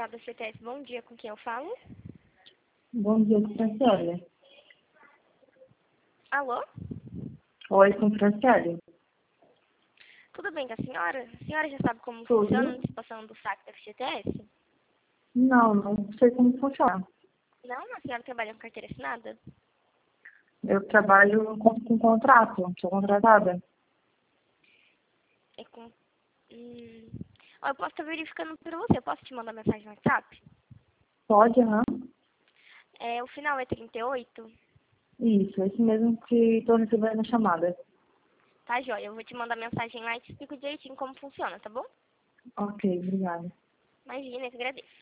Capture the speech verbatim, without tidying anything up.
Central da C T S, bom dia, com quem eu falo? Bom dia, com Franciele. Alô? Oi, com Franciele. Tudo bem com a senhora? A senhora já sabe como Tudo. funciona a antecipação do saque da F G T S? Não, não sei como funciona. Não? A senhora trabalha com carteira assinada? Eu trabalho com, com contrato, sou contratada. É com... Hum... Ó, eu posso estar verificando por você, eu posso te mandar mensagem no WhatsApp? Pode, aham? É, o final é trinta e oito? Isso, esse mesmo que estou recebendo a chamada. Tá, joia. Eu vou te mandar mensagem lá e te explico direitinho como funciona, tá bom? Ok, obrigada. Imagina, eu que agradeço.